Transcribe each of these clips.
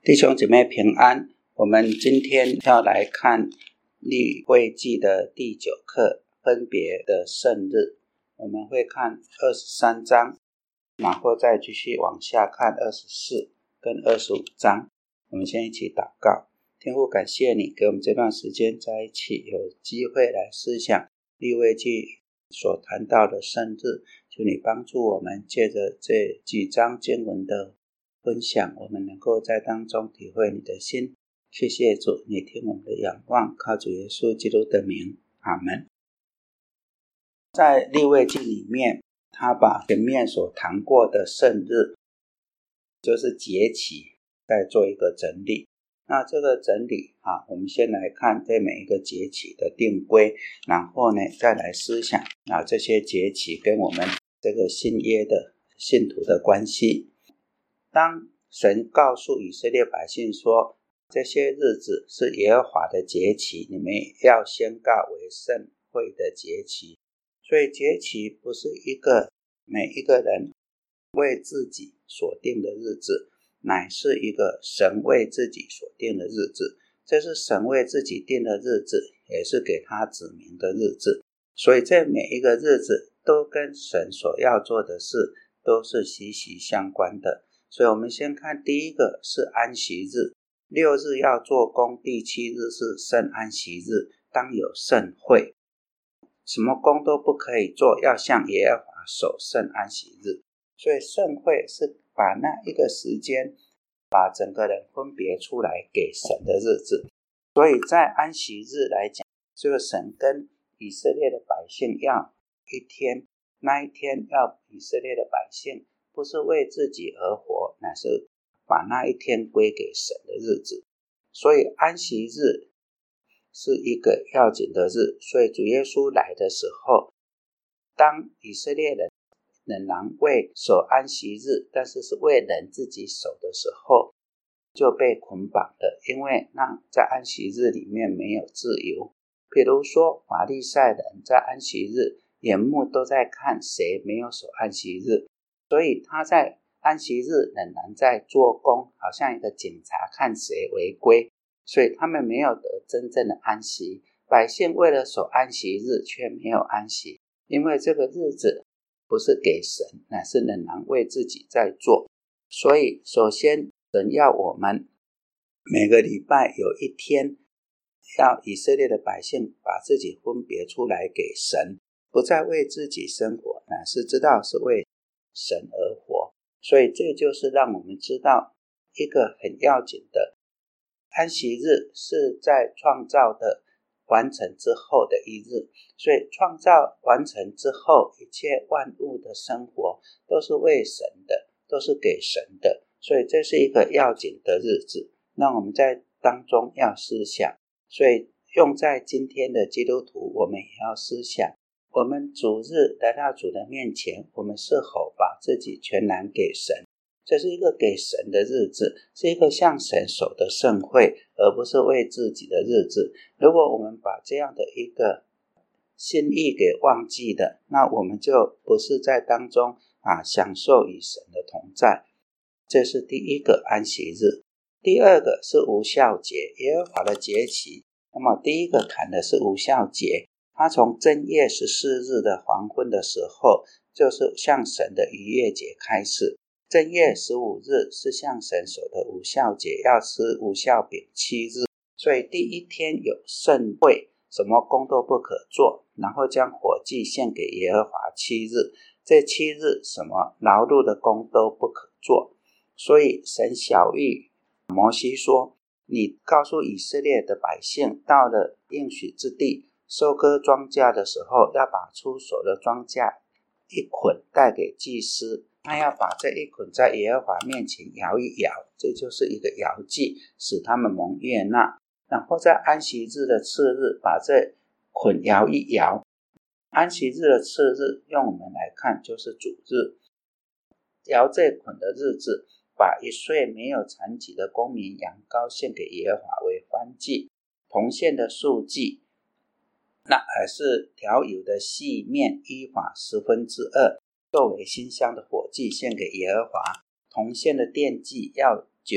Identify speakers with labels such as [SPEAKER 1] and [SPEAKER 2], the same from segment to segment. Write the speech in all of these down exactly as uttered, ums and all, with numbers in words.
[SPEAKER 1] 弟兄姐妹平安，我们今天要来看利未记的第九课，分别的圣日。我们会看二十三章，然后再继续往下看二十四跟二十五章。我们先一起祷告。天父，感谢你给我们这段时间在一起，有机会来思想利未记所谈到的圣日，求你帮助我们借着这几章经文的分享，我们能够在当中体会你的心。谢谢主，你听我们的仰望，靠主耶稣基督的名，阿们。在利未记里面，他把前面所谈过的圣日，就是节期，再做一个整理。那这个整理啊，我们先来看这每一个节期的定规，然后呢，再来思想啊这些节期跟我们这个新约的信徒的关系。当神告诉以色列百姓说，这些日子是耶和华的节期，你们要宣告为圣会的节期。所以节期不是一个每一个人为自己所定的日子，乃是一个神为自己所定的日子。这是神为自己定的日子，也是给他指明的日子。所以这每一个日子都跟神所要做的事都是息息相关的。所以我们先看第一个是安息日，六日要做工，第七日是圣安息日，当有圣会，什么工都不可以做，要向耶和华守圣安息日。所以圣会是把那一个时间把整个人分别出来给神的日子。所以在安息日来讲，这个神跟以色列的百姓要一天，那一天要以色列的百姓不是为自己而活，乃是把那一天归给神的日子。所以安息日是一个要紧的日。所以主耶稣来的时候，当以色列人仍然为守安息日，但是是为人自己守的时候，就被捆绑了。因为那在安息日里面没有自由。比如说法利赛人在安息日眼目都在看谁没有守安息日，所以他在安息日仍然在做工，好像一个警察看谁违规，所以他们没有得真正的安息。百姓为了守安息日却没有安息，因为这个日子不是给神，乃是仍然为自己在做。所以首先神要我们每个礼拜有一天，要以色列的百姓把自己分别出来给神，不再为自己生活，乃是知道是为神而活。所以这就是让我们知道一个很要紧的，安息日是在创造的完成之后的一日。所以创造完成之后，一切万物的生活都是为神的，都是给神的。所以这是一个要紧的日子，那我们在当中要思想。所以用在今天的基督徒，我们也要思想，我们主日来到主的面前，我们是否把自己全然给神。这是一个给神的日子，是一个向神守的盛会，而不是为自己的日子。如果我们把这样的一个心意给忘记了，那我们就不是在当中啊享受与神的同在。这是第一个安息日。第二个是无酵节，耶和华的节期。那么第一个谈的是无酵节，它从正月十四日的黄昏的时候，就是向神的逾越节开始。正月十五日是向神守的无酵节，要吃无酵饼七日。所以第一天有圣会，什么工都不可做，然后将火祭献给耶和华七日。这七日什么劳碌的工都不可做。所以神晓谕摩西说，你告诉以色列的百姓，到了应许之地收割庄稼的时候，要把出手的庄稼一捆带给祭司，他要把这一捆在耶和华面前摇一摇，这就是一个摇祭，使他们蒙悦纳。然后在安息日的次日把这捆摇一摇。安息日的次日用我们来看就是主日，摇这捆的日子，把一岁没有残疾的公绵羊羔献给耶和华为燔祭，铜线的素祭，那还是调油的细面依法十分之二，作为馨香的火祭献给耶和华。铜线的奠祭要酒，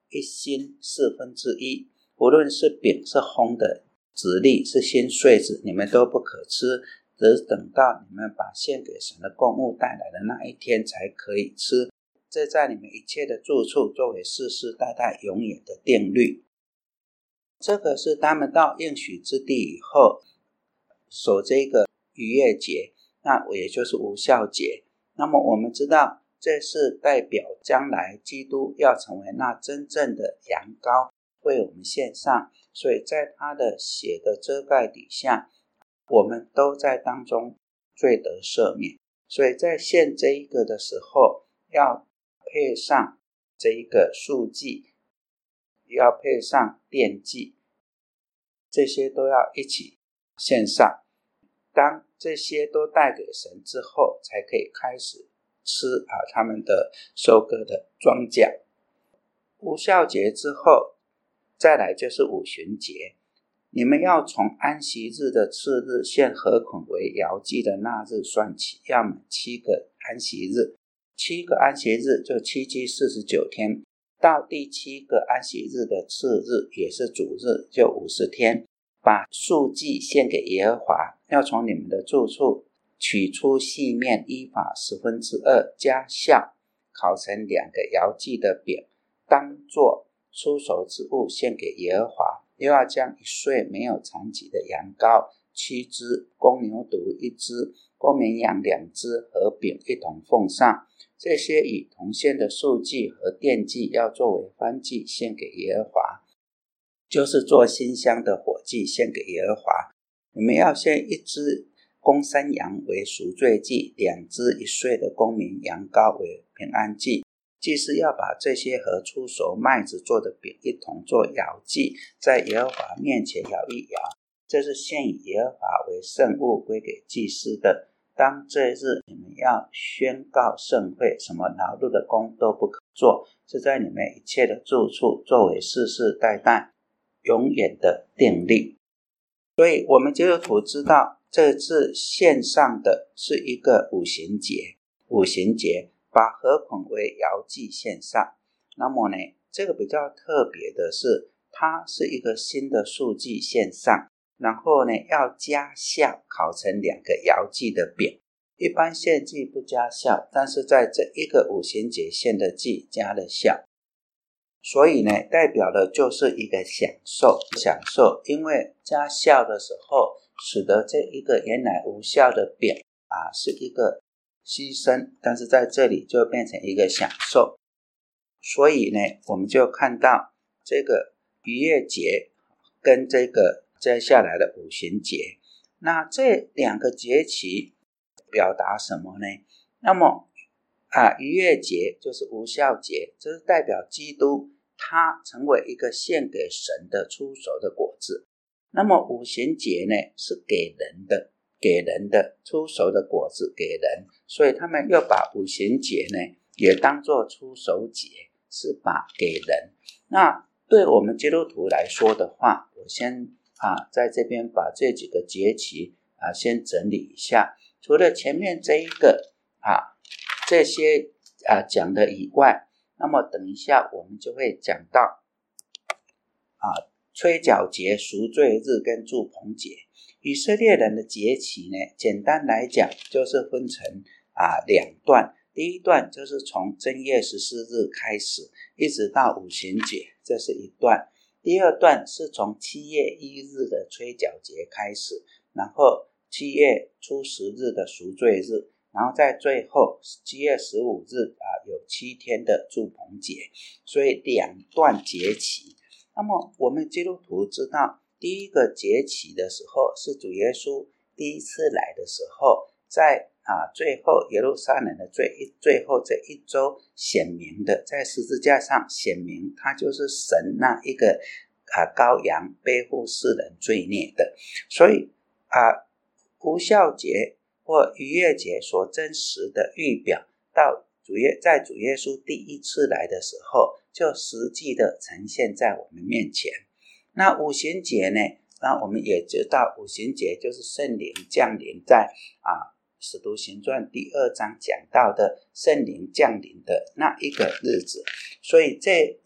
[SPEAKER 1] 一辛四分之一，无论是饼是烘的直立是新穗子，你们都不可吃，只等到你们把献给神的供物带来的那一天才可以吃。这在你们一切的住处作为世世代代永远的定律。这个是他们到应许之地以后守这个逾越节，那也就是无酵节。那么我们知道这是代表将来基督要成为那真正的羊羔为我们献上，所以在他的血的遮盖底下，我们都在当中罪得赦免。所以在献这一个的时候，要配上这一个素祭，要配上奠祭，这些都要一起献上。当这些都带给神之后，才可以开始吃啊他们的收割的庄稼。无酵节之后，再来就是五旬节。你们要从安息日的次日献禾捆为摇祭的那日算起，要满七个安息日。七个安息日就七七四十九天，到第七个安息日的次日也是主日，就五十天。把素祭献给耶和华，要从你们的住处取出细面依法十分之二，加酵，烤成两个摇祭的饼，当作出熟之物献给耶和华。又要将一岁没有残疾的羊羔七只，公牛犊一只，公绵羊两只和饼一同奉上。这些与同献的素祭和奠祭要作为燔祭献给耶和华，就是做馨香的火祭献给耶和华。你们要献一只公山羊为赎罪祭，两只一岁的公绵羊羔为平安祭。祭司要把这些和出熟麦子做的饼一同做摇祭，在耶和华面前摇一摇，这是献以耶和华为圣物，归给祭司的。当这日你们要宣告圣会，什么劳碌的工都不可做，是在你们一切的住处作为世世代代永远的定律。所以我们基督徒知道这次献上的是一个五旬节，五旬节把禾捆为摇祭献上。那么呢，这个比较特别的是，它是一个新的素祭献上，然后呢要加酵，烤成两个摇祭的饼。一般献祭不加酵，但是在这一个五旬节献的祭加了酵，所以呢代表的就是一个享受享受因为加酵的时候，使得这一个原来无酵的饼啊是一个牺牲，但是在这里就变成一个享受。所以呢我们就看到这个逾越节跟这个接下来的五旬节，那这两个节期表达什么呢？那么啊，逾越节就是无酵节，这是代表基督他成为一个献给神的出熟的果子。那么五旬节呢是给人的给人的出熟的果子给人，所以他们又把五旬节呢也当作出熟节，是把给人。那对我们基督徒来说的话，我先啊在这边把这几个节期啊先整理一下。除了前面这一个啊这些啊讲的以外，那么等一下我们就会讲到啊吹角节、赎罪日跟住棚节。以色列人的节期呢，简单来讲就是分成啊两段。第一段就是从正月十四日开始，一直到五旬节，这是一段。第二段是从七月一日的吹角节开始，然后七月初十日的赎罪日，然后在最后七月十五日啊有七天的住棚节，所以两段节期。那么我们基督徒知道，第一个节期的时候是主耶稣第一次来的时候，在啊最后耶路撒冷的最最后这一周显明的，在十字架上显明他就是神那一个啊羔羊，背负世人罪孽的。所以啊无酵节或逾越节所真实的预表，到主耶在主耶稣第一次来的时候，就实际的呈现在我们面前。那五旬节呢，那我们也知道五旬节就是圣灵降临，在啊使徒行传第二章讲到的圣灵降临的那一个日子。所以这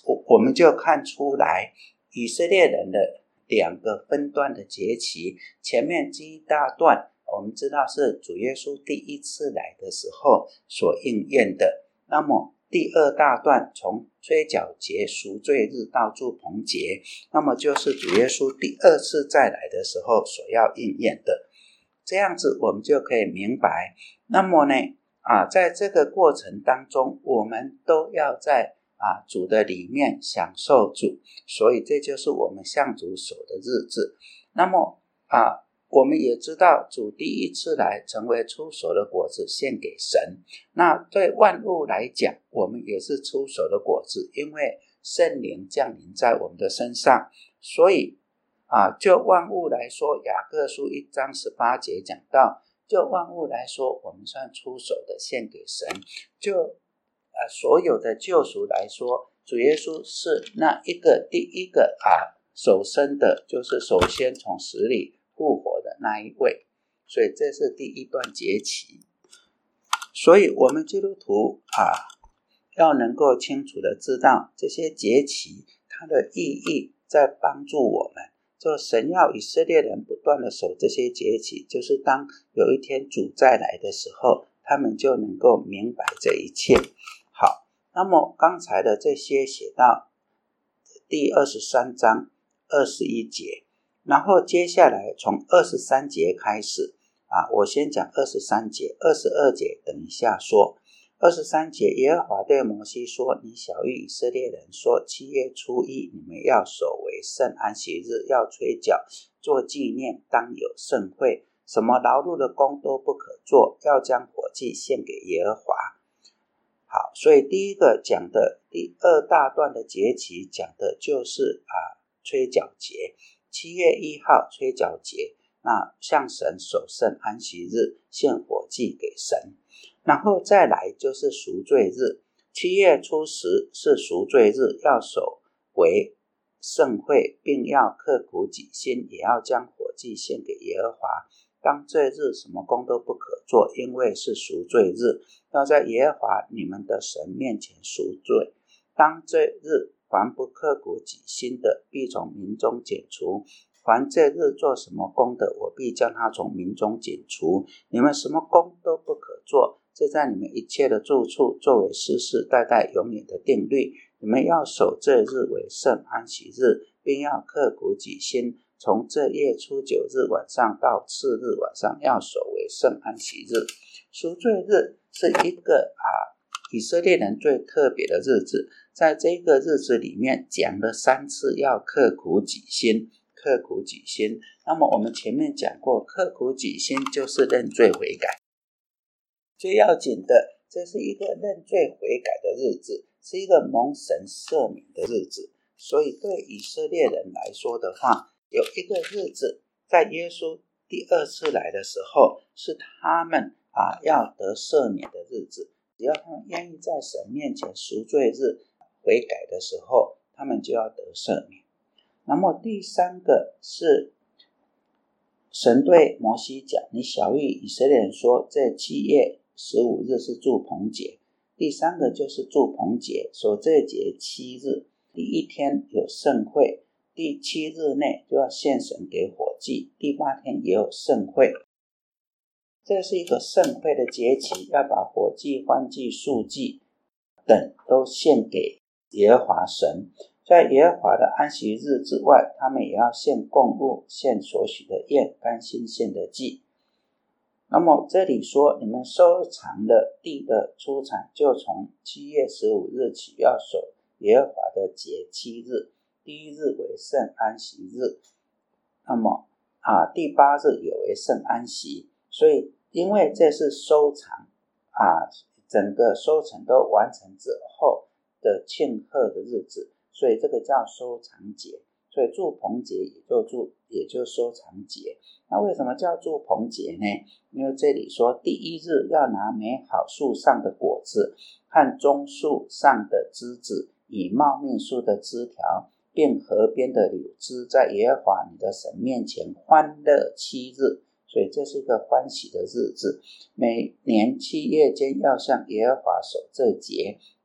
[SPEAKER 1] 我我们就看出来以色列人的两个分段的节期，前面这一大段我们知道是主耶稣第一次来的时候所应验的，那么第二大段从吹角节、赎罪日到住棚节，那么就是主耶稣第二次再来的时候所要应验的。这样子我们就可以明白，那么呢啊，在这个过程当中，我们都要在啊主的里面享受主，所以这就是我们向主守的日子。那么啊，我们也知道主第一次来成为初熟的果子献给神，那对万物来讲，我们也是初熟的果子，因为圣灵降临在我们的身上，所以啊，就万物来说，雅各书一章十八节讲到，就万物来说，我们算出手的献给神。就呃所有的救赎来说，主耶稣是那一个第一个啊首生的，就是首先从死里复活的那一位。所以这是第一段节期。所以我们基督徒啊，要能够清楚的知道这些节期它的意义，在帮助我们。就神要以色列人不断的守这些节期，就是当有一天主再来的时候，他们就能够明白这一切。好，那么刚才的这些写到第二十三章二十一节，然后接下来从二十三节开始啊，我先讲二十三节，二十二节等一下说。二十三节，耶和华对摩西说，你晓谕以色列人说，七月初一你们要守为圣安息日，要吹角做纪念，当有盛会，什么劳碌的工都不可做，要将火祭献给耶和华。好，所以第一个讲的第二大段的节期讲的就是啊吹角节，七月一号吹角节，那向神守圣安息日，献火祭给神。然后再来就是赎罪日，七月初十是赎罪日，要守为盛会，并要刻苦己心，也要将火祭献给耶和华。当这日什么工都不可做，因为是赎罪日，要在耶和华你们的神面前赎罪。当这日凡不刻苦己心的，必从民中剪除。凡这日做什么工的，我必将他从民中剪除。你们什么工都不可做，这在你们一切的住处作为世世代代永远的定律。你们要守这日为圣安息日，并要刻苦己心，从这月初九日晚上到次日晚上要守为圣安息日。赎罪日是一个啊以色列人最特别的日子，在这个日子里面讲了三次要刻苦己心，刻苦己心。那么我们前面讲过，刻苦己心就是认罪悔改。最要紧的，这是一个认罪悔改的日子，是一个蒙神赦免的日子。所以对以色列人来说的话，有一个日子在耶稣第二次来的时候，是他们啊要得赦免的日子。只要他们愿意在神面前赎罪日悔改的时候，他们就要得赦免。那么第三个是神对摩西讲，你晓谕以色列人说，这七月十五日是住棚节。第三个就是住棚节，守这节七日，第一天有盛会，第七日内就要献神给火祭，第八天也有盛会。这是一个盛会的节期，要把火祭、燔祭、素祭等都献给耶和华神。在耶和华的安息日之外，他们也要献供物，献所许的宴，甘心献的祭。那么这里说，你们收藏了地的出产，就从七月十五日起要守耶和华的节七日，第一日为圣安息日，那么啊第八日也为圣安息。所以因为这是收藏啊，整个收成都完成之后的庆贺的日子，所以这个叫收藏节。所以住棚节也就住也就收藏节。那为什么叫住棚节呢？因为这里说第一日要拿美好树上的果子和棕树上的枝子，以茂密树的枝条并河边的柳枝，在耶和华你的神面前欢乐七日。所以这是一个欢喜的日子。每年七月间要向耶和华守这节，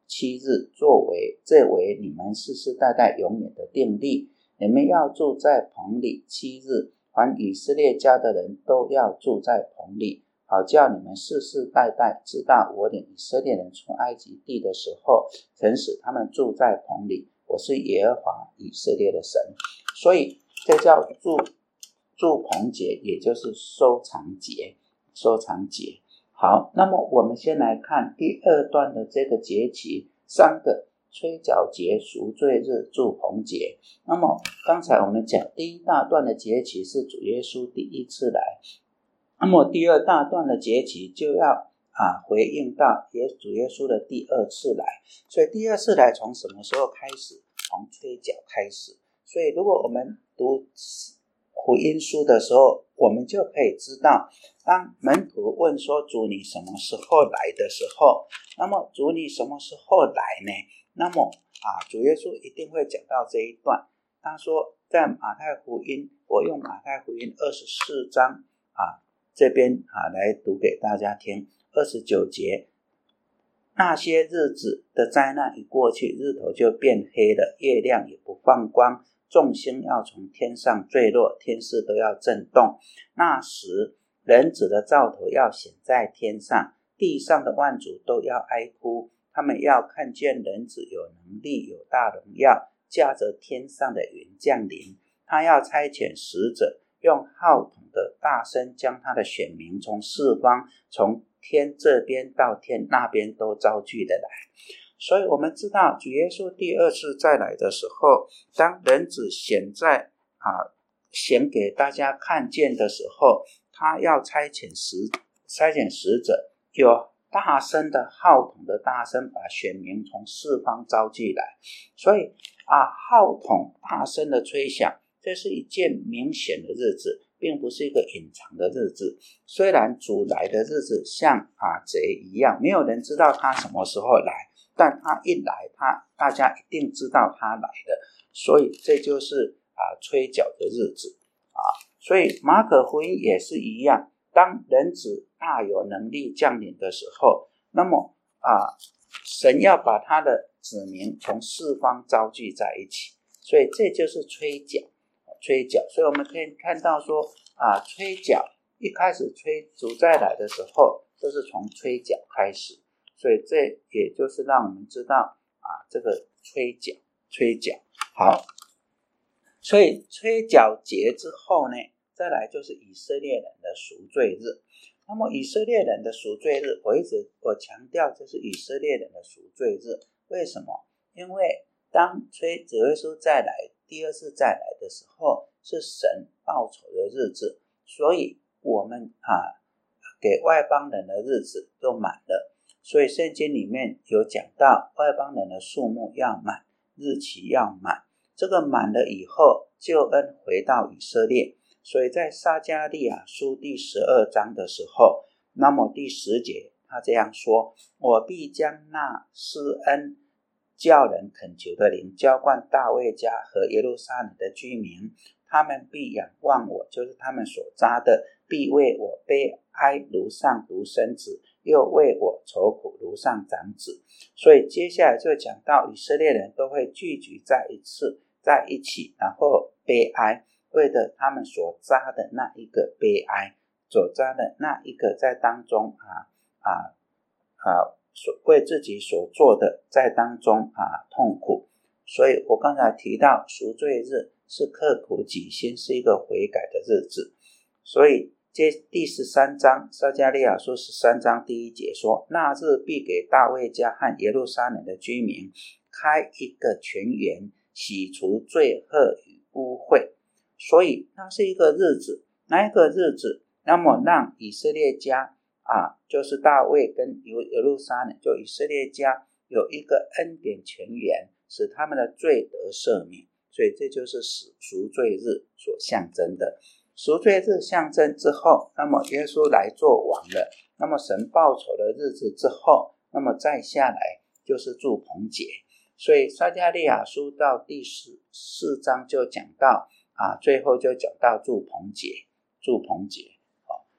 [SPEAKER 1] 七日，作为这为你们世世代代永远的定例。你们要住在棚里七日，凡以色列家的人都要住在棚里，好叫你们世世代代知道我领以色列人出埃及地的时候，曾使他们住在棚里。我是耶和华以色列的神。所以这叫住住棚节，也就是收藏节。收藏节。好，那么我们先来看第二段的这个节期，三个吹角节、赎罪日、住棚节。那么刚才我们讲第一大段的节期是主耶稣第一次来，那么第二大段的节期就要啊回应到也主耶稣的第二次来。所以第二次来从什么时候开始？从吹角开始。所以如果我们读福音书的时候，我们就可以知道，当门徒问说主你什么时候来的时候，那么主你什么时候来呢？那么啊，主耶稣一定会讲到这一段。他说在马太福音，我用马太福音二十四章啊这边啊来读给大家听。二十九节，那些日子的灾难一过去，日头就变黑了，月亮也不放光，众星要从天上坠落，天势都要震动。那时人子的兆头要显在天上，地上的万族都要哀哭，他们要看见人子有能力，有大荣耀，驾着天上的云降临。他要差遣使者，用号筒的大声将他的选民从四方，从天这边到天那边都招聚的来。所以我们知道主耶稣第二次再来的时候，当人子显在啊显给大家看见的时候，他要差遣使差遣使者，有大声的号筒的大声把选民从四方招聚来。所以啊号筒大声的吹响，这是一件明显的日子，并不是一个隐藏的日子。虽然主来的日子像啊贼一样，没有人知道他什么时候来，但他一来，他大家一定知道他来的。所以这就是啊吹角的日子啊。所以马可福音也是一样，当人子大有能力降临的时候，那么啊神要把他的子民从四方招聚在一起，所以这就是吹角。吹角，所以我们可以看到说啊，吹角一开始吹主再来的时候，就是从吹角开始，所以这也就是让我们知道啊，这个吹角，吹角好。所以吹角节之后呢，再来就是以色列人的赎罪日。那么以色列人的赎罪日，我一直我强调这是以色列人的赎罪日，为什么？因为当吹主耶稣再来第二次再来的时候，是神报仇的日子，所以我们啊给外邦人的日子都满了。所以圣经里面有讲到外邦人的数目要满，日期要满，这个满了以后，救恩回到以色列。所以在撒迦利亚书第十二章的时候，那么第十节他这样说，我必将那施恩叫人恳求的灵浇灌大卫家和耶路撒冷的居民，他们必仰望我，就是他们所扎的，必为我悲哀如上独生子，又为我愁苦如上长子。所以接下来就讲到以色列人都会聚集在一次在一起，然后悲哀，为了他们所扎的那一个悲哀，所扎的那一个在当中啊啊啊所为自己所做的在当中啊痛苦。所以我刚才提到赎罪日是刻苦己心，是一个悔改的日子。所以接第十三章撒迦利亚书十三章第一节说，那日必给大卫家和耶路撒冷的居民开一个泉源，洗除罪恶与污秽。所以那是一个日子，那一个日子那么让以色列家啊，就是大卫跟耶路撒冷，就以色列家有一个恩典泉源，使他们的罪得赦免。所以这就是赎罪日所象征的。赎罪日象征之后，那么耶稣来做王了，那么神报仇的日子之后，那么再下来就是住棚节。所以撒迦利亚书到第十四章就讲到啊，最后就讲到住棚节，住棚节。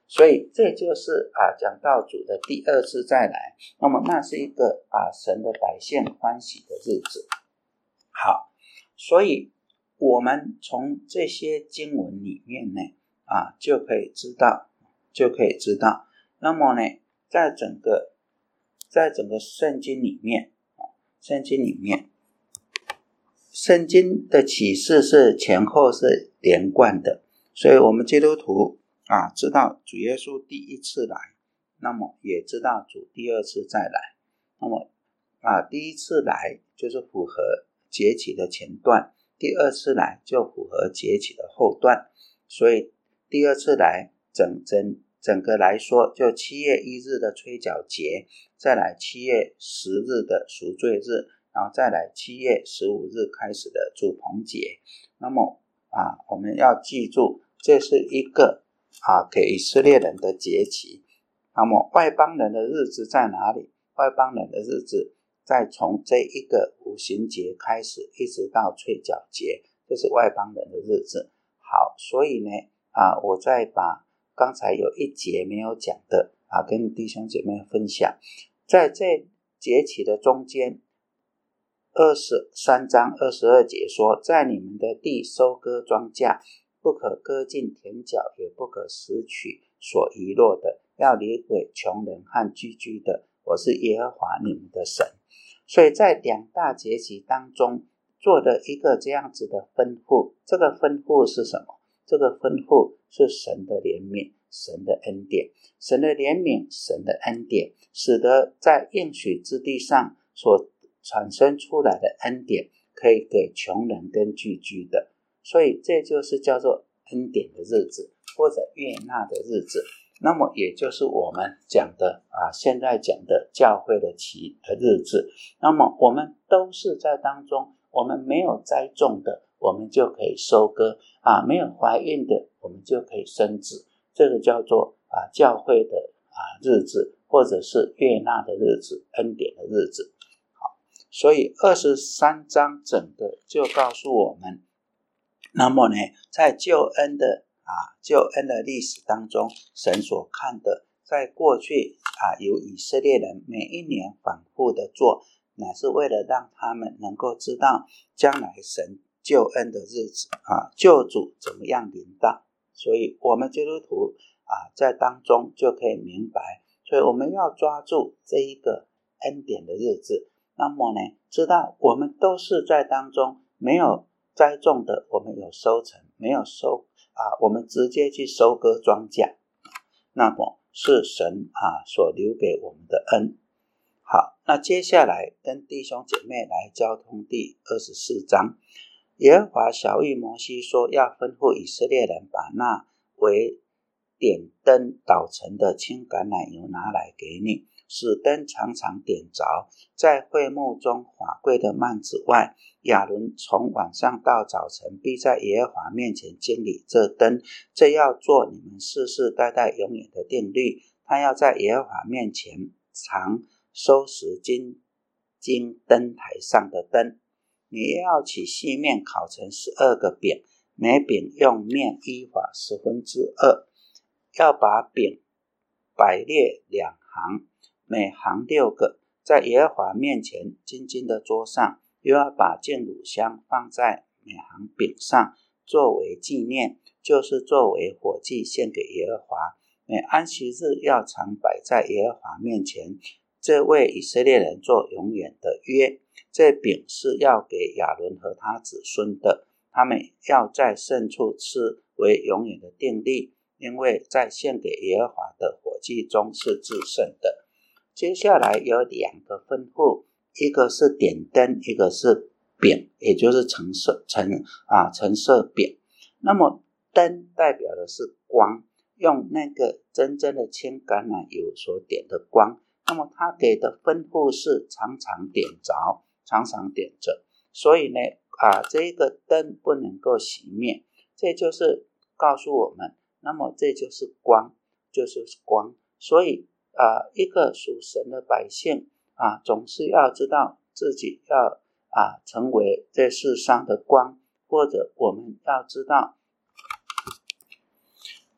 [SPEAKER 1] 所以这就是啊讲道主的第二次再来，那么那是一个啊神的百姓欢喜的日子。好，所以我们从这些经文里面呢啊就可以知道就可以知道那么呢在整个在整个圣经里面圣经里面圣经的启示是前后是连贯的，所以我们基督徒啊知道主耶稣第一次来，那么也知道主第二次再来，那么啊第一次来就是符合节期的前段，第二次来就符合节期的后段，所以第二次来整整整个来说就七月一日的吹角节，再来七月十日的赎罪日，然后再来七月十五日开始的住棚节。那么啊我们要记住这是一个啊给以色列人的节期，那么外邦人的日子在哪里？外邦人的日子再从这一个五旬节开始一直到吹角节，这是外邦人的日子。好，所以呢啊，我再把刚才有一节没有讲的啊，跟弟兄姐妹分享。在这节期的中间，二十三章二十二节说，在你们的地收割庄稼，不可割尽田角，也不可拾取所遗落的，要离毁穷人和寄居的，我是耶和华你们的神。所以在两大节期当中做了一个这样子的吩咐，这个吩咐是什么？这个吩咐是神的怜悯，神的恩典，神的怜悯，神的恩典，使得在应许之地上所产生出来的恩典可以给穷人跟寄居的，所以这就是叫做恩典的日子，或者悦纳的日子。那么也就是我们讲的啊，现在讲的教会的期的日子。那么我们都是在当中，我们没有栽种的，我们就可以收割啊；没有怀孕的，我们就可以生子。这个叫做啊教会的啊日子，或者是悦纳的日子，恩典的日子。好，所以二十三章整个就告诉我们，那么呢，在救恩的啊，救恩的历史当中，神所看的，在过去啊，由以色列人每一年反复的做，乃是为了让他们能够知道将来神救恩的日子啊，救主怎么样临到。所以我们基督徒啊，在当中就可以明白，所以我们要抓住这一个恩典的日子。那么呢，知道我们都是在当中没有栽种的，我们有收成；没有收啊，我们直接去收割庄稼，那么是神啊所留给我们的恩。好，那接下来跟弟兄姐妹来交通第二十四章。耶和华晓谕摩西说，要吩咐以色列人把那为点灯捣成的清橄榄油拿来给你，使灯常常点着。在会幕中法柜的幔子外，亚伦从晚上到早晨必在耶和华面前经理这灯，这要做你们世世代代永远的定律。他要在耶和华面前常收拾金金灯台上的灯。你也要起细面烤成十二个饼，每饼用面依法十分之二，要把饼摆列两行，每行六个，在耶和华面前金金的桌上，又要把净乳香放在每行饼上，作为纪念，就是作为火祭献给耶和华。每安息日要常摆在耶和华面前，这为以色列人做永远的约。这饼是要给亚伦和他子孙的，他们要在圣处吃，为永远的定例，因为在献给耶和华的火祭中是至圣的。接下来有两个吩咐，一个是点灯，一个是饼，也就是陈设陈啊陈设饼。那么灯代表的是光，用那个真正的清橄榄油所点的光。那么他给的吩咐是常常点着，常常点着。所以呢啊，这个灯不能够熄灭，这就是告诉我们，那么这就是光，就是光。所以啊，一个属神的百姓啊，总是要知道自己要啊成为这世上的光，或者我们要知道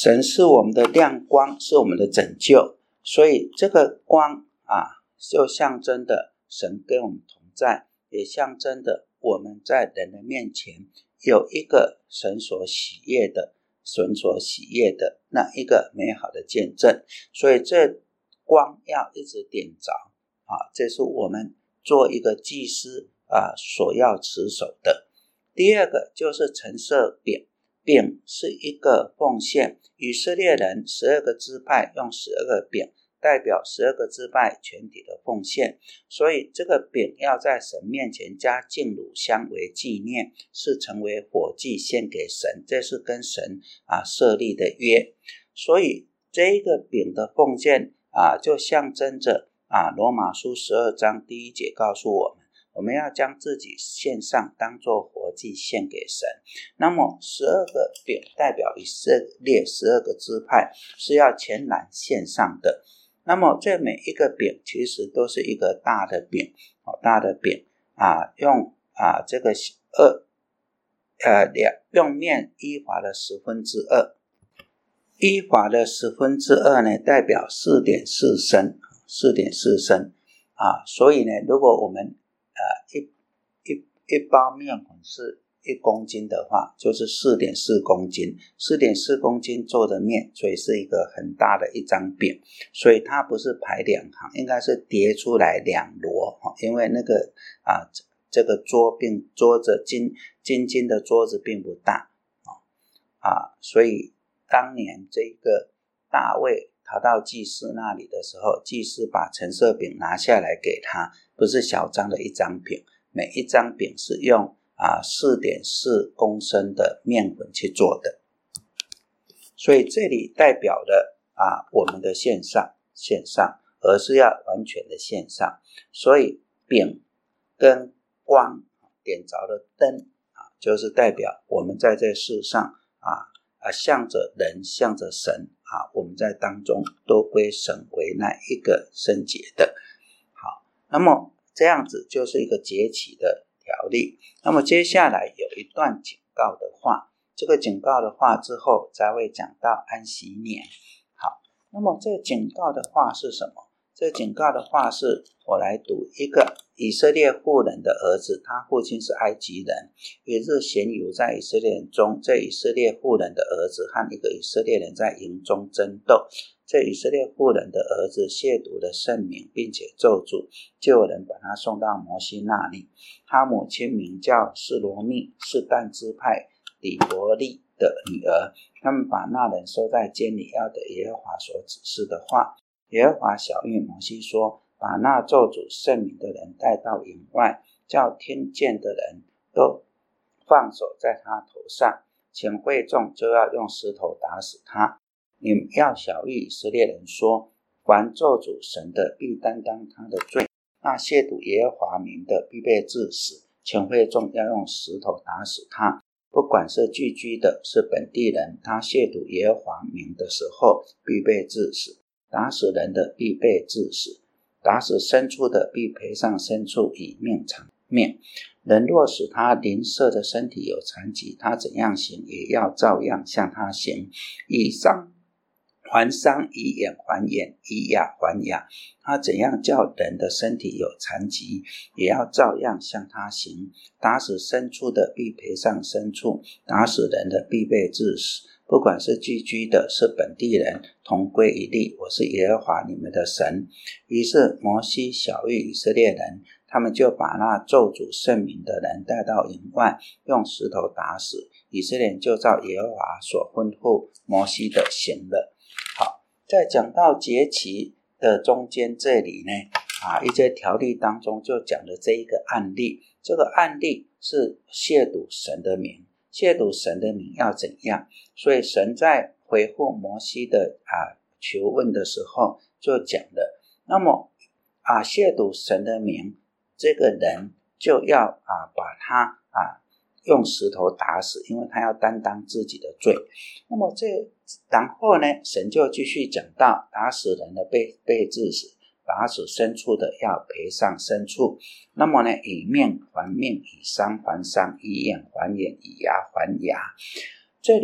[SPEAKER 1] 神是我们的亮光，是我们的拯救，所以这个光啊，就象征的神跟我们同在，也象征的我们在人的面前有一个神所喜悦的神所喜悦的那一个美好的见证。所以这光要一直点着啊，这是我们做一个祭司啊所要持守的。第二个就是陈设饼，饼是一个奉献，以色列人十二个支派用十二个饼代表十二个支派全体的奉献，所以这个饼要在神面前加净乳香为纪念，是成为火祭献给神，这是跟神啊设立的约。所以这一个饼的奉献啊，就象征着啊罗马书十二章第一节告诉我们，我们要将自己献上，当作活祭献给神。那么十二个饼代表以色列十二个支派是要全然献上的。那么这每一个饼其实都是一个大的饼，好大的饼啊，用啊这个二呃两用面依法的十分之二，依法的十分之二呢，代表四点四升，四点四升啊。所以呢，如果我们呃一一一包面粉是一公斤的话，就是 四点四公斤 ,四点四公斤做的面，所以是一个很大的一张饼，所以它不是排两行，应该是叠出来两摞，因为那个啊这个桌并桌子金金金的桌子并不大啊，所以当年这个大卫逃到祭司那里的时候，祭司把陈设饼拿下来给他，不是小张的一张饼，每一张饼是用啊 四点四公升的面粉去做的。所以这里代表了啊我们的线上线上，而是要完全的线上。所以饼跟光点着的灯啊，就是代表我们在这世上啊啊向着人，向着神啊，我们在当中都归神为那一个圣洁的。好，那么这样子就是一个节期的条例。那么接下来有一段警告的话，这个警告的话之后才会讲到安息年。好，那么这个警告的话是什么？这个警告的话是，我来读一个以色列妇人的儿子，他父亲是埃及人。一日闲游在以色列人中，这以色列妇人的儿子和一个以色列人在营中争斗。这以色列妇人的儿子亵渎了圣名，并且咒诅，就有人把他送到摩西那里。他母亲名叫示罗密，是但支派底伯利的女儿。他们把那人收在监里，要得耶和华所指示的话。耶和华晓谕摩西说，把那咒诅圣名的人带到营外，叫听见的人都放手在他头上，请会众就要用石头打死他。你们要晓谕以色列人说，凡咒诅神的必担当他的罪，那亵渎耶和华名的必被治死，请会众要用石头打死他。不管是寄居的，是本地人，他亵渎耶和华名的时候必被治死。打死人的必被治死，打死牲畜的必赔上牲畜，以命偿命。人若使他邻舍的身体有残疾，他怎样行也要照样向他行。以伤还伤，以眼还眼，以牙还牙。他怎样叫人的身体有残疾，也要照样向他行。打死牲畜的必赔上牲畜，打死人的必被治死。不管是寄居的，是本地人，同归一例。我是耶和华你们的神。于是摩西晓谕以色列人，他们就把那咒诅圣名的人带到营外，用石头打死。以色列人就照耶和华所吩咐摩西的行了。好，在讲到节期的中间这里呢，啊，一些条例当中就讲了这一个案例。这个案例是亵渎神的名，亵渎神的名要怎样？所以神在回复摩西的啊求问的时候就讲了，那么啊亵渎神的名，这个人就要啊把他啊用石头打死，因为他要担当自己的罪。那么这然后呢，神就继续讲到，打死人的被被治死，打死牲畜的要赔上牲畜。那么呢，以命还命，以伤还伤，以眼还眼，以牙还牙。这里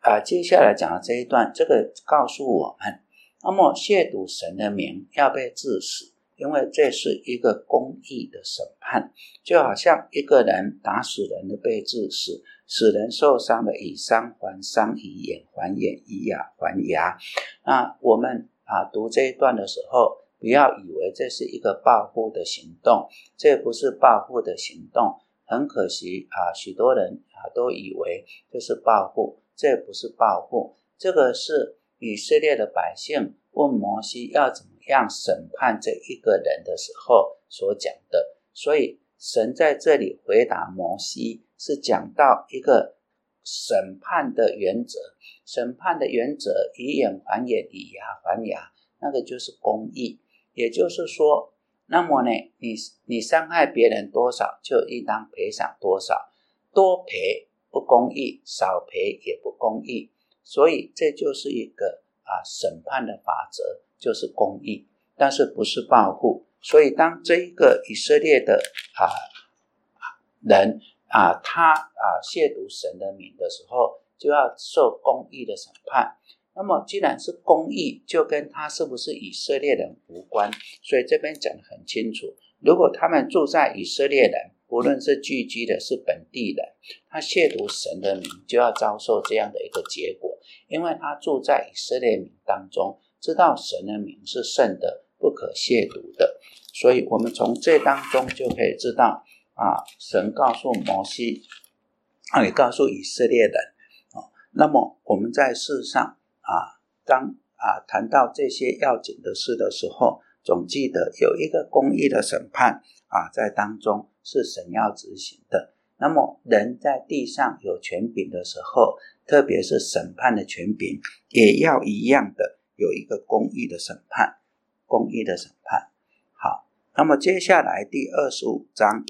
[SPEAKER 1] 啊，接下来讲的这一段，这个告诉我们，那么亵渎神的名要被治死，因为这是一个公义的审判，就好像一个人打死人的被治死，使人受伤的以伤还伤，以眼还眼，以牙还牙。那我们啊读这一段的时候，不要以为这是一个报复的行动，这不是报复的行动。很可惜啊，许多人啊都以为这是报复，这不是报复，这个是以色列的百姓问摩西要怎么样审判这一个人的时候所讲的。所以神在这里回答摩西，是讲到一个审判的原则，审判的原则以眼还眼，以牙还牙，那个就是公义。也就是说，那么呢，你你伤害别人多少，就应当赔偿多少，多赔不公义，少赔也不公义。所以这就是一个啊审判的法则，就是公义，但是不是报复。所以当这一个以色列的啊人啊他啊亵渎神的名的时候，就要受公义的审判。那么既然是公义，就跟他是不是以色列人无关，所以这边讲得很清楚，如果他们住在以色列人，无论是聚居的是本地人，他亵渎神的名，就要遭受这样的一个结果，因为他住在以色列民当中，知道神的名是圣的，不可亵渎的。所以我们从这当中就可以知道啊，神告诉摩西，也告诉以色列人，啊，那么我们在世上啊，当啊谈到这些要紧的事的时候，总记得有一个公义的审判啊，在当中是神要执行的。那么人在地上有权柄的时候，特别是审判的权柄，也要一样的有一个公义的审判，公义的审判。好，那么接下来第二十五章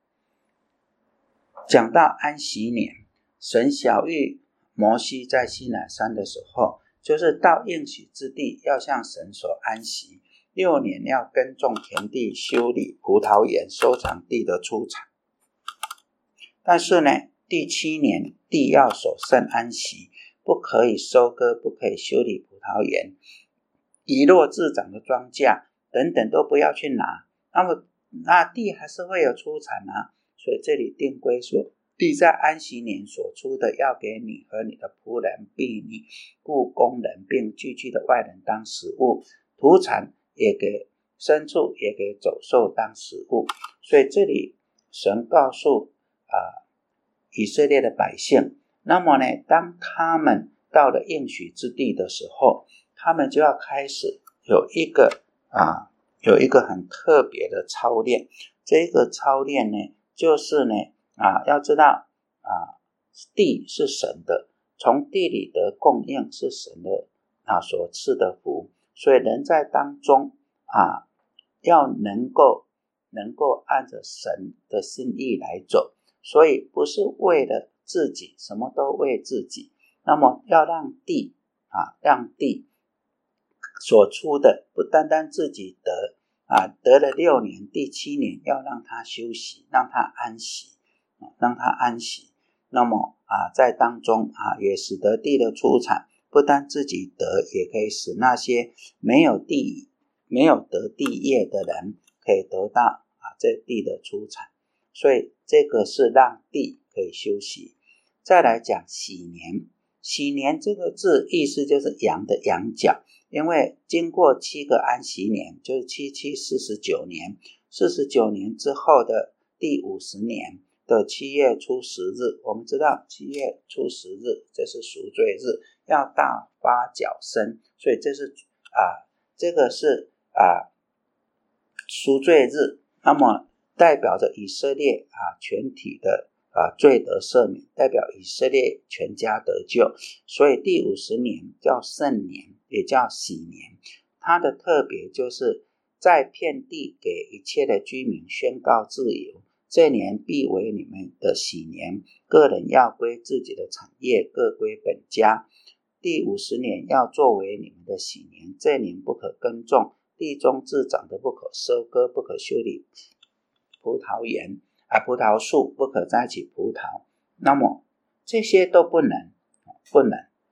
[SPEAKER 1] 讲到安息年，神晓谕摩西在西乃山的时候，就是到应许之地要向神所安息，六年要耕种田地，修理葡萄园，收藏地的出产。但是呢，第七年地要守圣安息，不可以收割，不可以修理葡萄园，遗落自长的庄稼等等都不要去拿，那么那地还是会有出产啊。所以这里定规说，地在安息年所出的，要给你和你的仆人、婢女、雇工人并聚居的外人当食物，土产也给牲畜，也给走兽当食物。所以这里神告诉啊以色列的百姓，那么呢，当他们到了应许之地的时候，他们就要开始有一个啊有一个很特别的操练。这个操练呢，就是呢啊要知道啊地是神的，从地里得供应是神的啊所赐的福，所以人在当中啊要能够能够按着神的心意来走，所以不是为了自己，什么都为自己，那么要让地啊让地所出的不单单自己得啊，得了六年，第七年要让他休息，让他安息，啊、让他安息。那么啊，在当中啊，也使得地的出产不单自己得，也可以使那些没有地、没有得地业的人可以得到啊这地的出产。所以这个是让地可以休息。再来讲喜年，喜年这个字意思就是羊的羊角。因为经过七个安息年，就是七七四十九年，四十九年之后的第五十年的七月初十日，我们知道七月初十日这是赎罪日，要大发脚声，所以这是啊，这个是啊赎罪日，那么代表着以色列啊全体的啊罪得赦免，代表以色列全家得救，所以第五十年叫圣年，也叫喜年。它的特别就是在遍地给一切的居民宣告自由，这年必为你们的喜年，个人要归自己的产业，各归本家。第五十年要作为你们的喜年，这年不可耕种，地中自长的不可收割，不可修理葡萄园啊，葡萄树不可摘取葡萄。那么这些都不能不能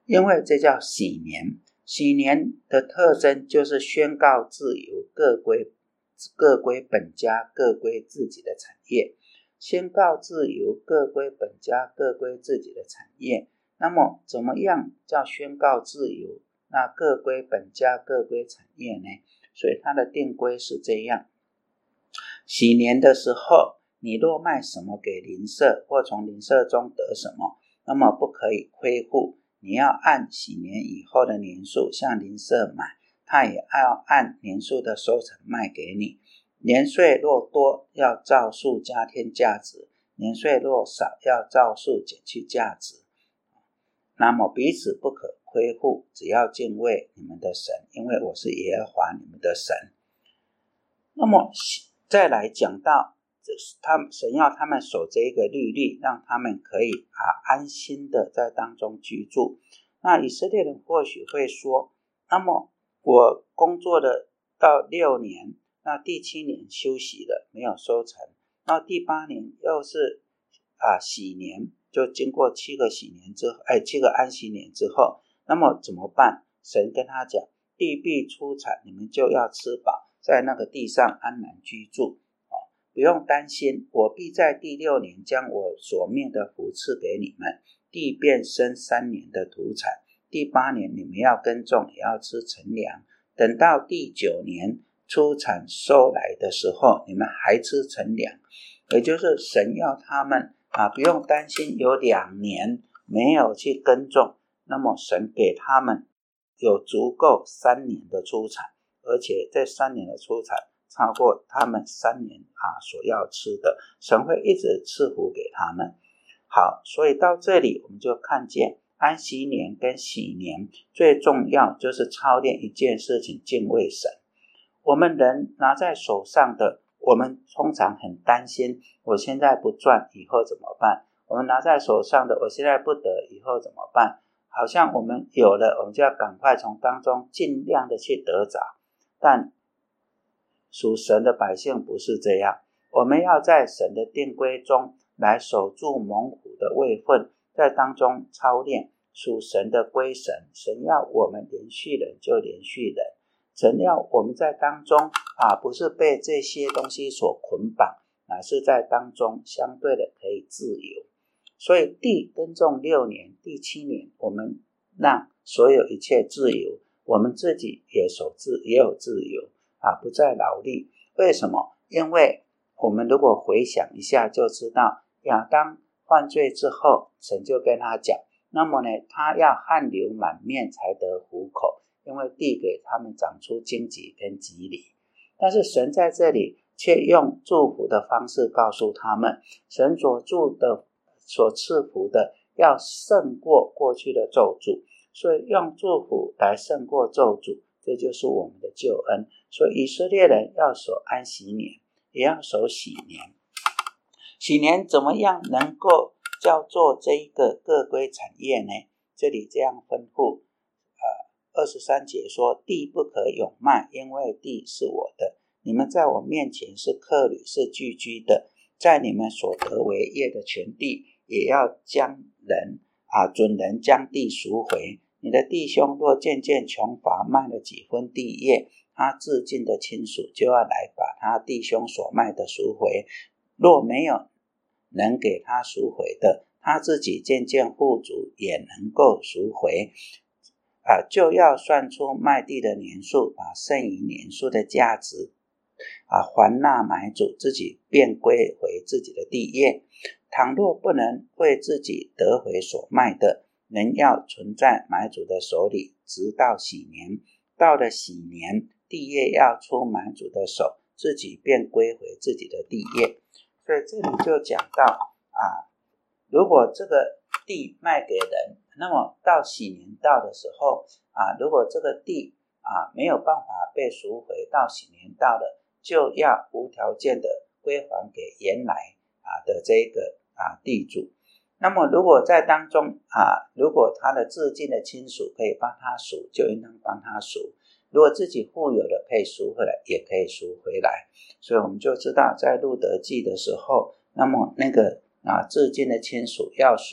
[SPEAKER 1] 因为这叫喜年。喜年的特征就是宣告自由，各归各归本家，各归自己的产业。宣告自由，各归本家，各归自己的产业。那么怎么样叫宣告自由？那各归本家，各归产业呢？所以它的定规是这样：喜年的时候，你若卖什么给邻舍，或从邻舍中得什么，那么不可以亏户，你要按喜年以后的年数向邻舍买，他也要按年数的收成卖给你。年岁若多，要照数加添价值；年岁若少，要照数减去价值。那么彼此不可亏户，只要敬畏你们的神，因为我是耶和华你们的神。那么再来讲到他们神要他们守这一个律例，让他们可以啊安心的在当中居住。那以色列人或许会说，那么我工作了到六年，那第七年休息了，没有收成，那第八年又是啊喜年，就经过七个喜年之后，哎七个安息年之后，那么怎么办？神跟他讲，地必出产，你们就要吃饱，在那个地上安然居住。不用担心，我必在第六年将我所命的福赐给你们，地便生三年的土产。第八年你们要耕种，也要吃陈粮。等到第九年出产收来的时候，你们还吃陈粮。也就是神要他们啊，不用担心有两年没有去耕种，那么神给他们有足够三年的出产，而且这三年的出产超过他们三年啊所要吃的，神会一直赐福给他们。好，所以到这里我们就看见安息年跟喜年最重要就是操练一件事情，敬畏神。我们人拿在手上的，我们通常很担心，我现在不赚以后怎么办？我们拿在手上的，我现在不得以后怎么办？好像我们有了，我们就要赶快从当中尽量的去得着，但属神的百姓不是这样，我们要在神的定规中来守住蒙福的位分，在当中操练属神的归神。神要我们连续人就连续人，神要我们在当中啊，不是被这些东西所捆绑，乃是在当中相对的可以自由。所以地耕种六年，第七年我们让所有一切自由，我们自己也守自也有自由啊，不再劳力。为什么？因为我们如果回想一下就知道，亚当犯罪之后，神就跟他讲，那么呢，他要汗流满面才得糊口，因为地给他们长出荆棘跟棘藜。但是神在这里却用祝福的方式告诉他们，神所祝的所赐福的要胜过过去的咒诅，所以用祝福来胜过咒诅，这就是我们的救恩。所以以色列人要守安息年，也要守喜年。喜年怎么样能够叫做这一个各归产业呢？这里这样吩咐，呃，二十三节说，地不可永卖，因为地是我的，你们在我面前是客旅，是寄居的，在你们所得为业的全地，也要将人啊准人将地赎回。你的弟兄若渐渐穷乏，卖了几分地业，他至近的亲属就要来把他弟兄所卖的赎回。若没有能给他赎回的，他自己渐渐富足，也能够赎回。啊，就要算出卖地的年数，把剩余年数的价值啊还纳买主，自己便归回自己的地业。倘若不能为自己得回所卖的，仍要存在买主的手里，直到喜年。到了喜年，地业要出买主的手，自己便归回自己的地业。所以这里就讲到啊，如果这个地卖给人，那么到喜年到的时候啊，如果这个地啊没有办法被赎回，到喜年到了，就要无条件的归还给原来啊的这个啊地主。那么如果在当中啊，如果他的至近的亲属可以帮他赎，就应当帮他赎。如果自己富有的可以赎回来，也可以赎回来。所以我们就知道在路德记的时候，那么那个啊至近的亲属要赎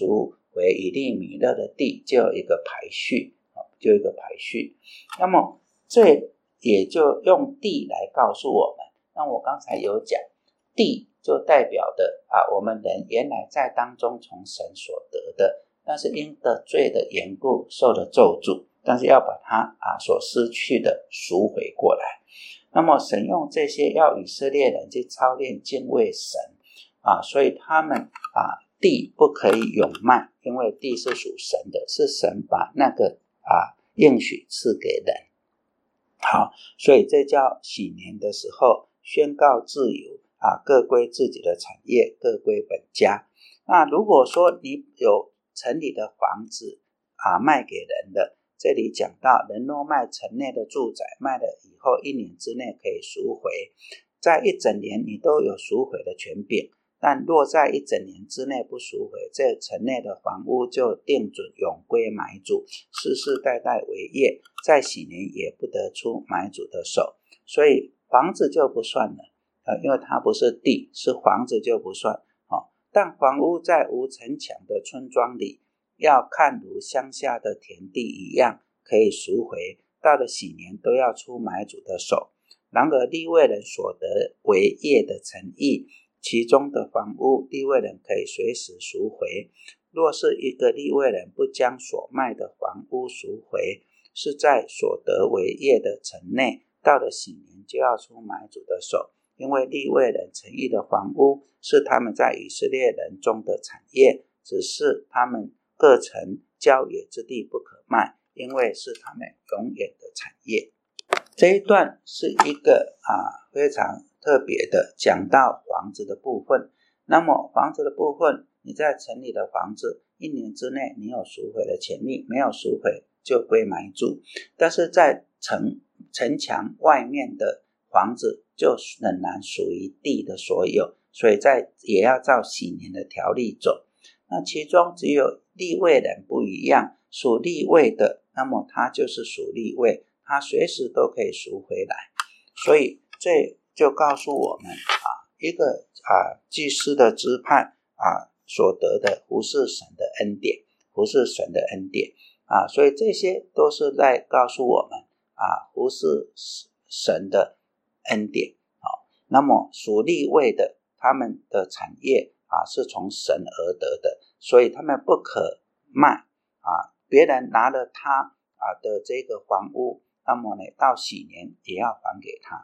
[SPEAKER 1] 为以利米勒的地，就有一个排序，就有一个排序。那么这也就用地来告诉我们，那我刚才有讲，地就代表的啊，我们人原来在当中从神所得的，但是因得罪的缘故受了咒诅，但是要把它啊所失去的赎回过来。那么神用这些要以色列人去操练敬畏神啊，所以他们啊地不可以永卖，因为地是属神的，是神把那个啊应许赐给人。好，所以这叫禧年的时候宣告自由啊，各归自己的产业，各归本家。那如果说你有城里的房子啊卖给人的，这里讲到人若卖城内的住宅，卖了以后一年之内可以赎回，在一整年你都有赎回的权柄，但若在一整年之内不赎回，这城内的房屋就定准永归买主，世世代代为业，在禧年也不得出买主的手。所以房子就不算了，呃、因为它不是地，是房子就不算、哦、但房屋在无城墙的村庄里，要看如乡下的田地一样，可以赎回，到了禧年都要出买主的手。然而利未人所得为业的城邑，其中的房屋，利未人可以随时赎回。若是一个利未人不将所卖的房屋赎回，是在所得为业的城内，到了禧年就要出买主的手，因为利未人城邑的房屋是他们在以色列人中的产业，只是他们各城郊野之地不可卖，因为是他们永远的产业。这一段是一个啊非常特别的讲到房子的部分。那么房子的部分，你在城里的房子一年之内你有赎回的权利，没有赎回就归买主。但是在城城墙外面的房子就仍然属于地的所有，所以在也要照禧年的条例走。那其中只有利未人不一样，属利未的，那么他就是属利未，他随时都可以赎回来。所以这就告诉我们啊，一个啊祭司的支派啊所得的不是神的恩典，不是神的恩典啊，所以这些都是在告诉我们啊，不是神的恩典。好，那么属利未的，他们的产业啊是从神而得的，所以他们不可卖啊，别人拿了他啊的这个房屋，那么呢到禧年也要还给他。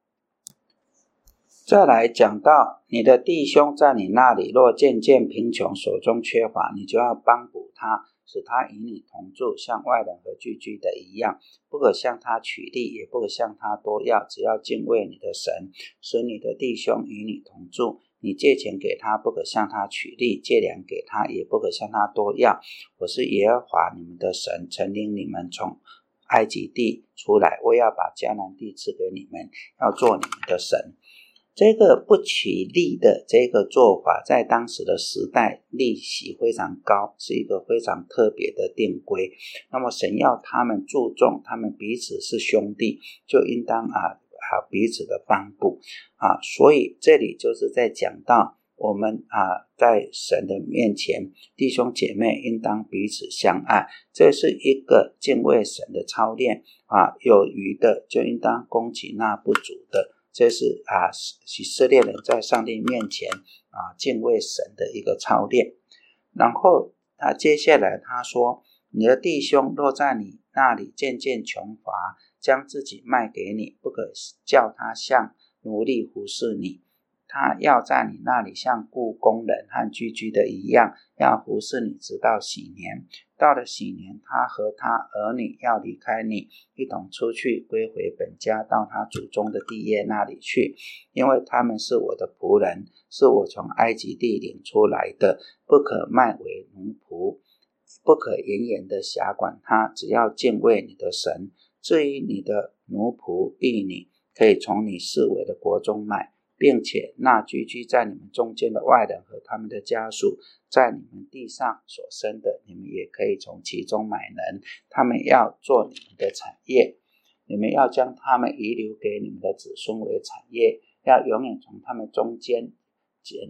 [SPEAKER 1] 再来讲到你的弟兄在你那里若渐渐贫穷，手中缺乏，你就要帮补他，使他与你同住，像外人和寄居的一样，不可向他取利，也不可向他多要，只要敬畏你的神，使你的弟兄与你同住。你借钱给他，不可向他取利，借粮给他，也不可向他多要。我是耶和华你们的神，曾领你们从埃及地出来，我要把迦南地赐给你们，要做你们的神。这个不取利的这个做法，在当时的时代利息非常高，是一个非常特别的定规。那么神要他们注重他们彼此是兄弟，就应当啊啊彼此的帮助啊。所以这里就是在讲到我们啊在神的面前，弟兄姐妹应当彼此相爱，这是一个敬畏神的操练啊。有余的就应当供给那不足的。这是啊，以色列人在上帝面前啊敬畏神的一个操练。然后他接下来他说，你的弟兄若在你那里渐渐穷乏，将自己卖给你，不可叫他像奴隶服侍你，他要在你那里像雇工人和寄居的一样，要服侍你直到禧年。到了禧年，他和他儿女要离开你，一同出去归回本家，到他祖宗的地业那里去，因为他们是我的仆人，是我从埃及地领出来的，不可卖为奴仆，不可严严的辖管他，只要敬畏你的神。至于你的奴仆婢女，可以从你四围的国中买，并且那居居在你们中间的外人和他们的家属，在你们地上所生的，你们也可以从其中买人，他们要做你们的产业，你们要将他们遗留给你们的子孙为产业，要永远从他们中间拣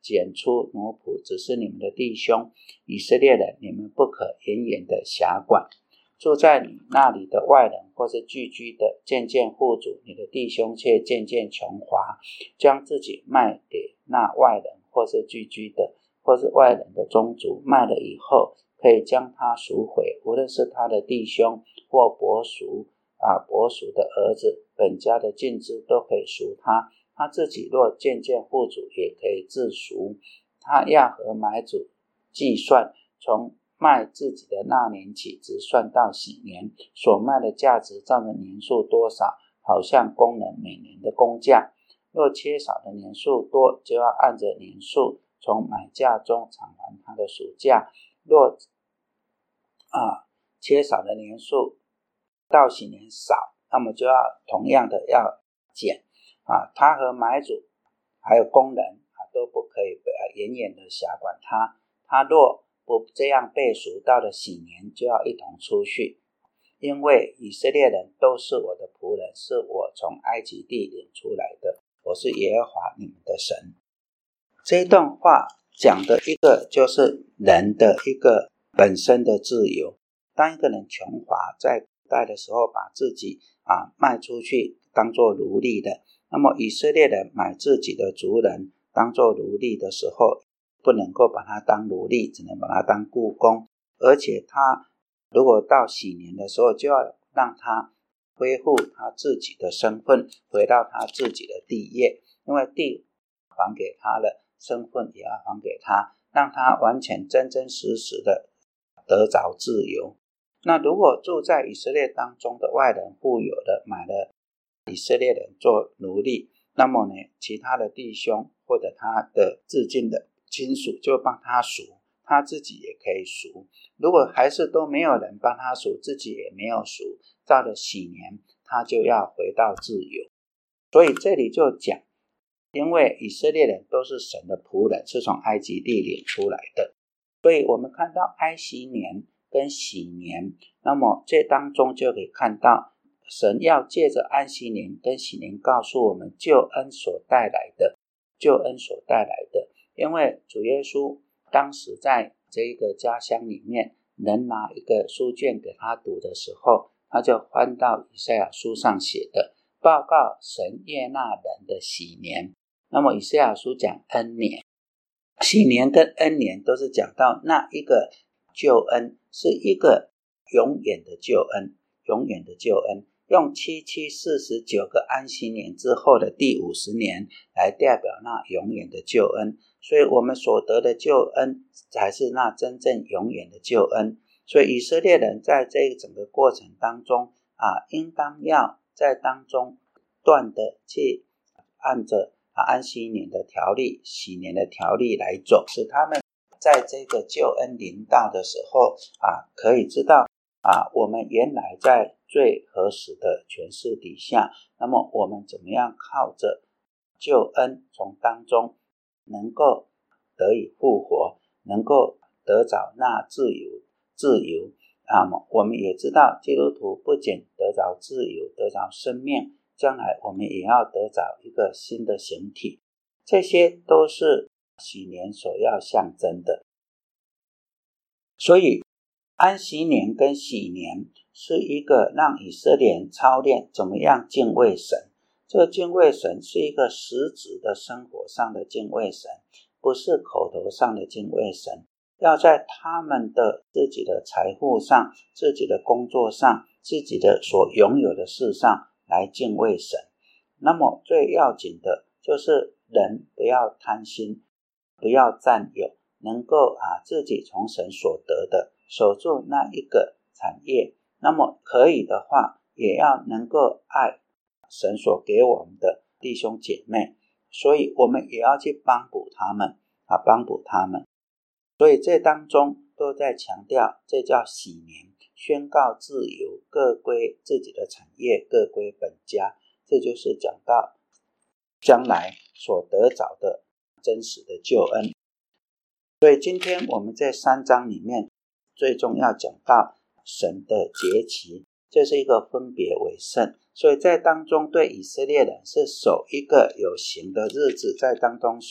[SPEAKER 1] 剪出奴仆，只是你们的弟兄以色列人，你们不可远远的辖管。住在你那里的外人或是聚居的渐渐富足，你的弟兄却渐渐穷乏，将自己卖给那外人或是聚居的或是外人的宗族，卖了以后可以将他赎回，无论是他的弟兄或伯叔啊伯叔的儿子，本家的尽支都可以赎他。他自己若渐渐富足，也可以自赎。他要和买主计算，从卖自己的那年起，直算到喜年，所卖的价值占的年数多少，好像工人每年的工价。若缺少的年数多，就要按着年数从买价中偿还他的赎价。若啊缺少的年数到喜年少，那么就要同样的要减啊。他和买主还有工人啊都不可以远远的辖管他。他若不这样被赎，到了喜年就要一同出去，因为以色列人都是我的仆人，是我从埃及地领出来的，我是耶和华你们的神。这一段话讲的一个就是人的一个本身的自由。当一个人穷乏，在古代的时候把自己啊卖出去当作奴隶的，那么以色列人买自己的族人当作奴隶的时候，不能够把他当奴隶，只能把他当雇工，而且他如果到喜年的时候，就要让他恢复他自己的身份，回到他自己的地业，因为地还给他了，身份也要还给他，让他完全真真实实的得着自由。那如果住在以色列当中的外人富有的买了以色列人做奴隶，那么呢，其他的弟兄或者他的至近的亲属就帮他赎，他自己也可以赎。如果还是都没有人帮他赎，自己也没有赎，到了喜年他就要回到自由。所以这里就讲，因为以色列人都是神的仆人，是从埃及地领出来的，所以我们看到安息年跟喜年，那么这当中就可以看到神要借着安息年跟喜年告诉我们救恩所带来的救恩所带来的。因为主耶稣当时在这个家乡里面，人拿一个书卷给他读的时候，他就翻到以赛亚书上写的，报告神悦纳人的喜年。那么以赛亚书讲恩年，喜年跟恩年都是讲到那一个救恩是一个永远的救恩，永远的救恩，用七七四十九个安息年之后的第五十年来代表那永远的救恩。所以我们所得的救恩才是那真正永远的救恩。所以以色列人在这一整个过程当中啊，应当要在当中断的去按着啊安息年的条例、喜年的条例来走，使他们在这个救恩临到的时候啊，可以知道啊，我们原来在最合适的权势底下，那么我们怎么样靠着救恩从当中能够得以复活，能够得着那自由自由那么我们也知道基督徒不仅得着自由，得着生命，将来我们也要得着一个新的形体，这些都是喜年所要象征的。所以安息年跟喜年是一个让以色列人操练怎么样敬畏神，这个敬畏神是一个实质的生活上的敬畏神，不是口头上的敬畏神，要在他们的自己的财富上、自己的工作上、自己的所拥有的事上来敬畏神。那么最要紧的就是人不要贪心，不要占有，能够啊自己从神所得的守住那一个产业，那么可以的话也要能够爱神所给我们的弟兄姐妹，所以我们也要去帮补他们啊，帮补他们。所以这当中都在强调，这叫喜年，宣告自由，各归自己的产业，各归本家，这就是讲到将来所得着的真实的救恩。所以今天我们在三章里面最重要讲到神的节期，这是一个分别为圣，所以在当中对以色列人是守一个有形的日子，在当中守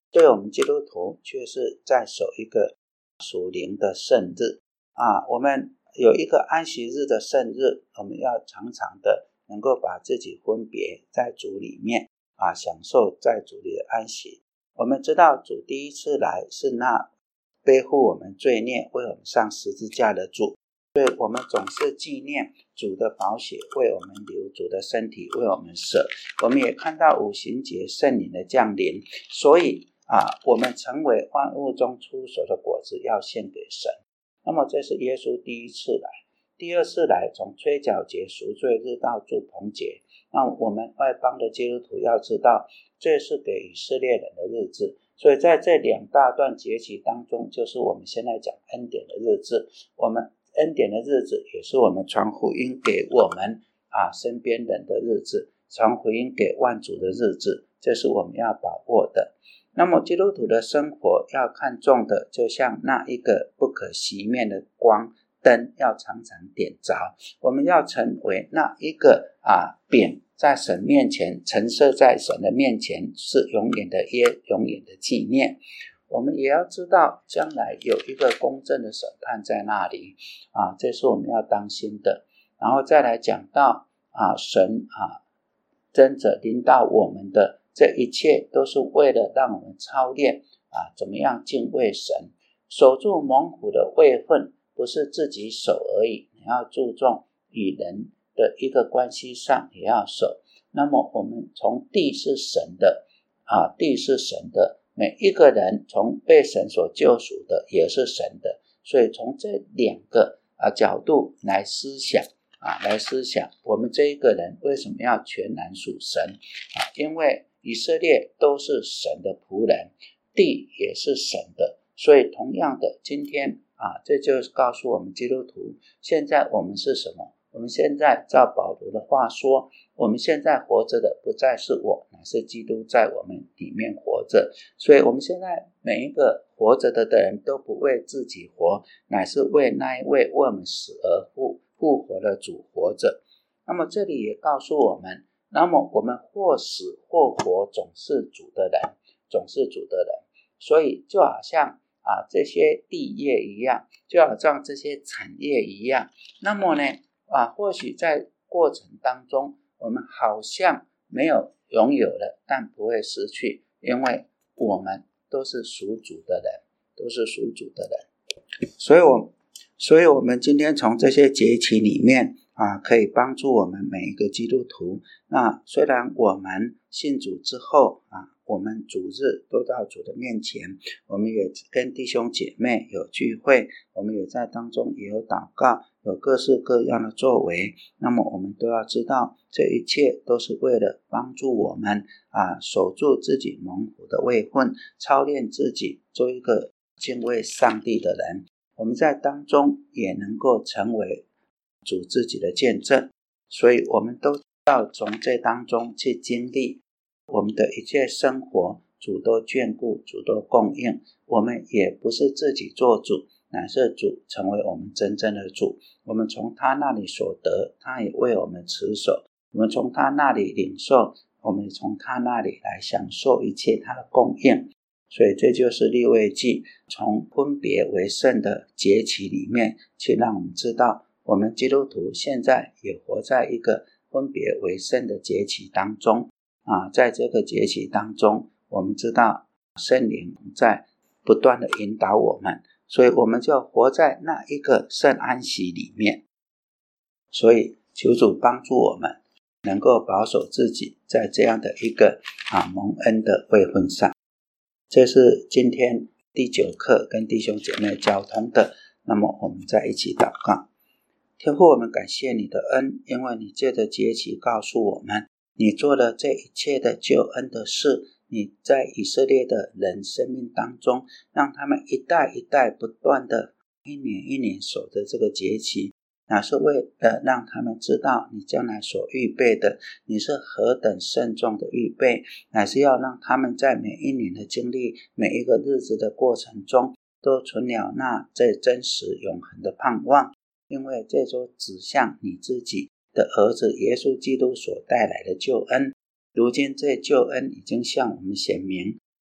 [SPEAKER 1] 对我们基督徒却是在守一个属灵的圣日啊。我们有一个安息日的圣日，我们要常常的能够把自己分别在主里面啊，享受在主里的安息。我们知道主第一次来是那背负我们罪孽为我们上十字架的主，所以我们总是纪念主的宝血为我们流，主的身体为我们舍。我们也看到五旬节圣灵的降临，所以啊，我们成为万物中出熟的果子，要献给神。那么这是耶稣第一次来。第二次来，从吹角节、赎罪日到住棚节，那我们外邦的基督徒要知道，这是给以色列人的日子。所以在这两大段节期当中，就是我们现在讲恩典的日子。我们恩典的日子也是我们传福音给我们啊身边人的日子，传福音给万族的日子，这是我们要把握的。那么基督徒的生活要看重的，就像那一个不可熄灭的光灯，要常常点着。我们要成为那一个啊匾，在神面前陈设在神的面前，是永远的约，永远的纪念。我们也要知道将来有一个公正的审判在那里啊，这是我们要当心的。然后再来讲到啊神啊真者临到我们的这一切，都是为了让我们操练啊怎么样敬畏神，守住蒙福的位分，不是自己守而已，你要注重与人的一个关系上也要守。那么我们从地是神的啊，地是神的，每一个人从被神所救赎的也是神的，所以从这两个啊角度来思想啊，来思想我们这一个人为什么要全然属神啊？因为以色列都是神的仆人，地也是神的，所以同样的，今天啊，这就是告诉我们基督徒，现在我们是什么？我们现在照保罗的话说，我们现在活着的不再是我，乃是基督在我们里面活着。所以我们现在每一个活着的的人都不为自己活，乃是为那一位为我们死而复复活的主活着。那么这里也告诉我们，那么我们或死或活，总是主的人，总是主的人。所以就好像啊这些地业一样，就好像这些产业一样，那么呢啊，或许在过程当中我们好像没有拥有了，但不会失去，因为我们都是属主的人，都是属主的人。所以我所以我们今天从这些节期里面啊，可以帮助我们每一个基督徒。那虽然我们信主之后啊，我们主日都到主的面前，我们也跟弟兄姐妹有聚会，我们也在当中也有祷告，有各式各样的作为。那么我们都要知道，这一切都是为了帮助我们啊，守住自己蒙福的位分，操练自己做一个敬畏上帝的人。我们在当中也能够成为主自己的见证，所以我们都要从这当中去经历我们的一切生活，主都眷顾，主都供应。我们也不是自己做主，乃是主成为我们真正的主。我们从他那里所得，他也为我们持守。我们从他那里领受，我们从他那里来享受一切他的供应。所以这就是利未记从分别为圣的节期里面去让我们知道，我们基督徒现在也活在一个分别为圣的节期当中啊，在这个节期当中，我们知道圣灵在不断的引导我们，所以我们就活在那一个圣安息里面。所以求主帮助我们能够保守自己在这样的一个啊蒙恩的位分上。这是今天第九课跟弟兄姐妹交通的，那么我们再一起祷告。天父，我们感谢你的恩，因为你借着节期告诉我们，你做了这一切的救恩的事，你在以色列的人生命当中，让他们一代一代不断的一年一年守着这个节期，那是为了让他们知道你将来所预备的，你是何等慎重的预备，乃是要让他们在每一年的经历，每一个日子的过程中，都存了那最真实永恒的盼望，因为这都指向你自己的儿子耶稣基督所带来的救恩。如今这救恩已经向我们显明，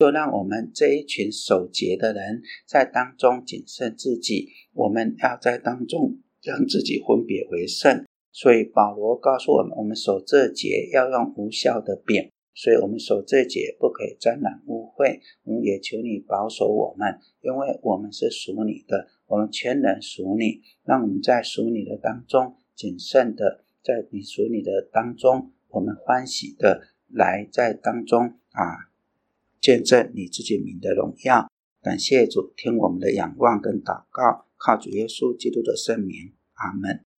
[SPEAKER 1] 就让我们这一群守节的人在当中谨慎自己，我们要在当中让自己分别为圣。所以保罗告诉我们，我们守这节要用无效的饼，所以我们守这节不可以沾染污秽。我们也求你保守我们，因为我们是属你的，我们全人属你，让我们在属你的当中谨慎的，在你属你的当中，我们欢喜的来在当中啊见证你自己名的荣耀。感谢主，听我们的仰望跟祷告，靠主耶稣基督的圣名，阿们。